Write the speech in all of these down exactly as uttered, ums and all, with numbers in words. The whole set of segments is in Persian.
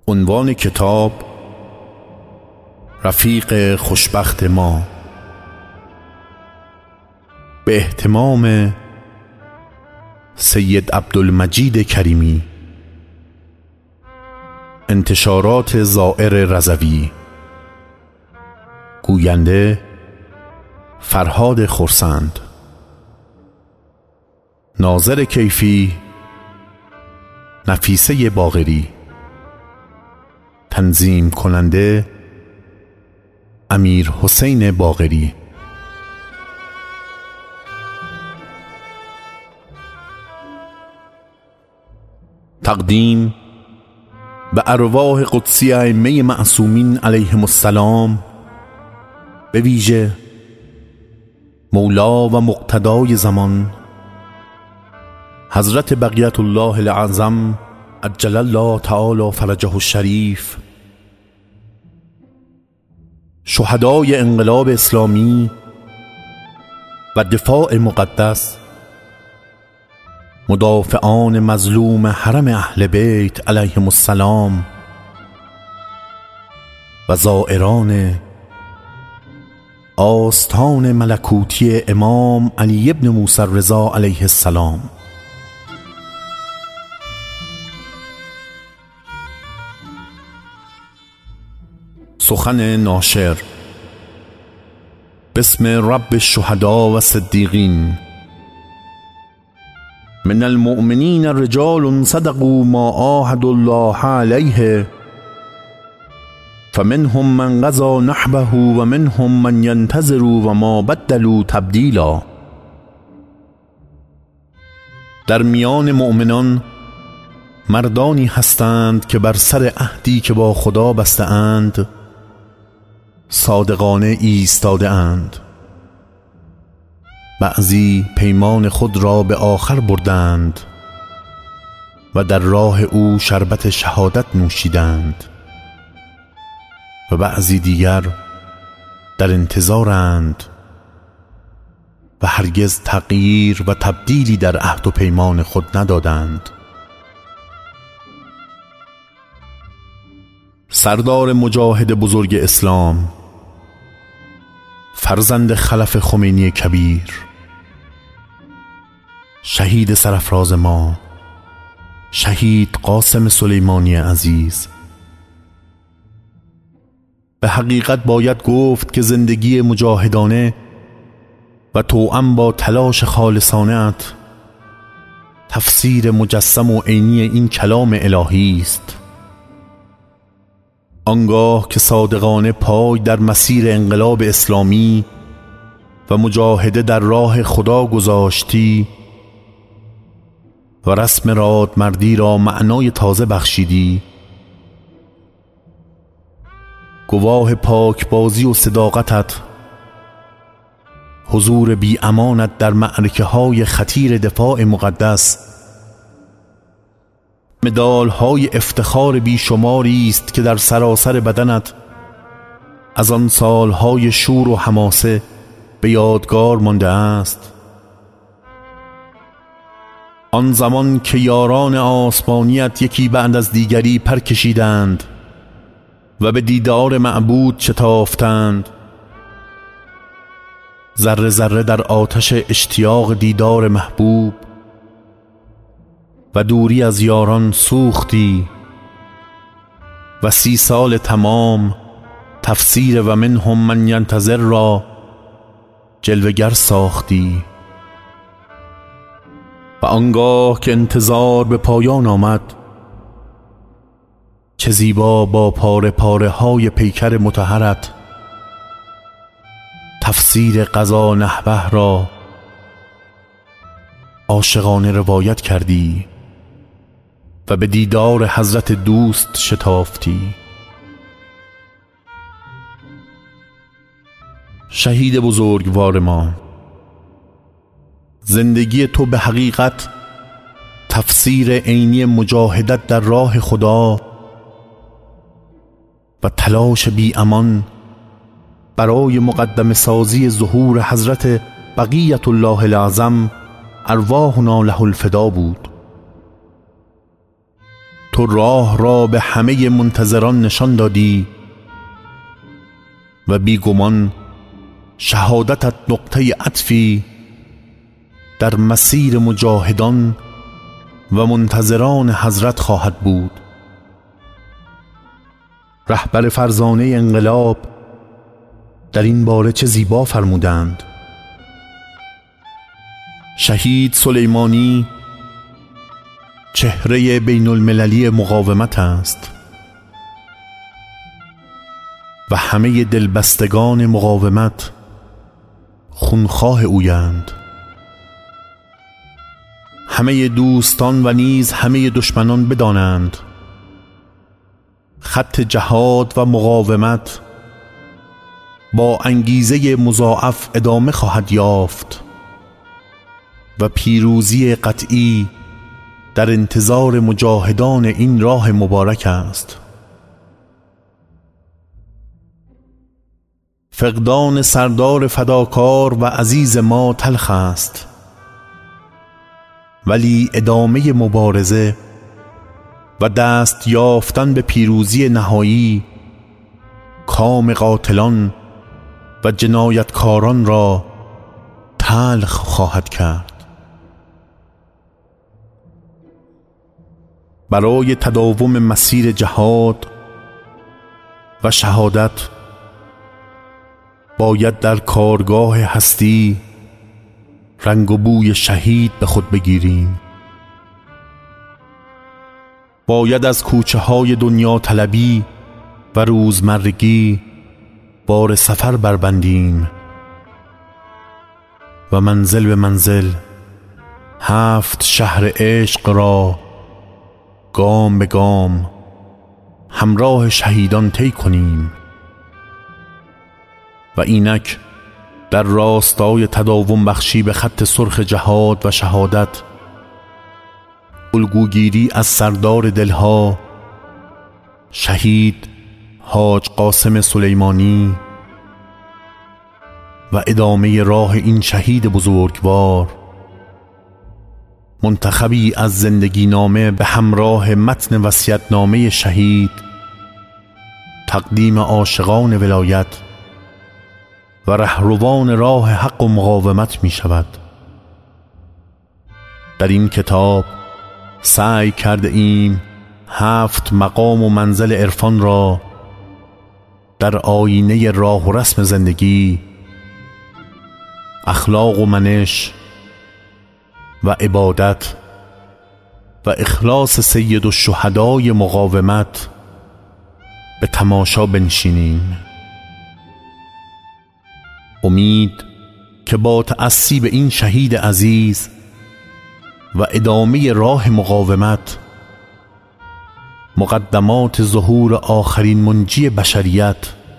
عنوان کتاب: رفیق خوشبخت ما، به اهتمام سید عبدالمجید کریمی. انتشارات زائر رضوی. گوینده: فرهاد خرسند. ناظر کیفی: نفیسه باقری. تنظیم کننده: امیر حسین باقری. تقدیم به ارواح قدسی ائمه معصومین علیهم السلام، به ویژه مولا و مقتدای زمان حضرت بقیت الله العظم عجل الله تعالی فرجه الشریف، شهدای انقلاب اسلامی و دفاع مقدس، مدافعان مظلوم حرم اهل بیت علیهم السلام و زائران آستان ملکوتی امام علی ابن موسی الرضا علیه السلام. سخن ناشر. بسم رب الشهداء و صدیقین. من المؤمنین رجال صدقوا ما عاهدوا الله علیه، فمنهم من قضى نحبه و منهم من ينتظر و ما بدلوا تبدیلا. در میان مؤمنان مردانی هستند که بر سر عهدی که با خدا بسته اند صادقانه ایستاده اند. بعضی پیمان خود را به آخر بردند و در راه او شربت شهادت نوشیدند و بعضی دیگر در انتظارند و هرگز تغییر و تبدیلی در عهد و پیمان خود ندادند. سردار مجاهد بزرگ اسلام، فرزند خلف خمینی کبیر، شهید سرافراز ما، شهید قاسم سلیمانی عزیز. به حقیقت باید گفت که زندگی مجاهدانه و توأم با تلاش خالصانه‌ات تفسیر مجسم و عینی این کلام الهی است. آنگاه که صادقانه پای در مسیر انقلاب اسلامی و مجاهده در راه خدا گذاشتی و رسم رادمردی را معنای تازه بخشیدی، گواه پاکبازی و صداقتت، حضور بی امانت در معرکه های خطیر دفاع مقدس، مدال های افتخار بی شماری است که در سراسر بدنت از آن سالهای شور و حماسه به یادگار مانده است. آن زمان که یاران آسمانیت یکی بعد از دیگری پر کشیدند و به دیدار معبود شتافتند، ذره ذره در آتش اشتیاق دیدار محبوب و دوری از یاران سوختی و سی سال تمام تفسیر و منهم من ینتظر را جلوگر ساختی. و آنگاه که انتظار به پایان آمد، چه زیبا با پاره پاره های پیکر مطهرت تفسیر قضا نحوه را عاشقانه روایت کردی و به دیدار حضرت دوست شتافتی. شهید بزرگوار ما، زندگی تو به حقیقت تفسیر عینی مجاهدت در راه خدا و تلاش بی امان برای مقدم سازی ظهور حضرت بقیت الله العظم ارواحنا له الفدا بود. تو راه را به همه منتظران نشان دادی و بیگمان شهادتت نقطه عطفی در مسیر مجاهدان و منتظران حضرت خواهد بود. رهبر فرزانه انقلاب در این باره چه زیبا فرمودند: شهید سلیمانی چهره بین المللی مقاومت است و همه دلبستگان مقاومت خونخواه اویند. همه دوستان و نیز همه دشمنان بدانند خط جهاد و مقاومت با انگیزه مضاعف ادامه خواهد یافت و پیروزی قطعی در انتظار مجاهدان این راه مبارک است. فقدان سردار فداکار و عزیز ما تلخ است، ولی ادامه مبارزه و دست یافتن به پیروزی نهایی کام قاتلان و جنایتکاران را تلخ خواهد کرد. برای تداوم مسیر جهاد و شهادت باید در کارگاه هستی رنگ و بوی شهید به خود بگیریم. باید از کوچه های دنیا طلبی و روزمرگی بار سفر بربندیم و منزل به منزل هفت شهر عشق را گام به گام همراه شهیدان طی کنیم و اینک در راستای تداوم بخشی به خط سرخ جهاد و شهادت الگوگیری از سردار دلها شهید حاج قاسم سلیمانی و ادامه راه این شهید بزرگوار، منتخبی از زندگی نامه به همراه متن وصیت‌نامه شهید، تقدیم عاشقان ولایت و رهروان راه حق و مقاومت می شود. در این کتاب سعی کرده ایم هفت مقام و منزل عرفان را در آینه راه و رسم زندگی، اخلاق و منش و عبادت و اخلاص سید الشهدای مقاومت به تماشا بنشینیم. امید که با تأسی به این شهید عزیز و ادامه راه مقاومت مقدمات ظهور آخرین منجی بشریت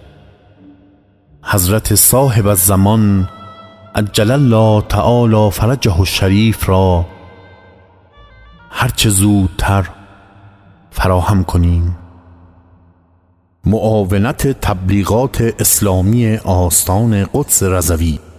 حضرت صاحب الزمان عجل الله تعالی فرجه الشریف را هرچه زودتر فراهم کنیم. معاونت تبلیغات اسلامی آستان قدس رضوی.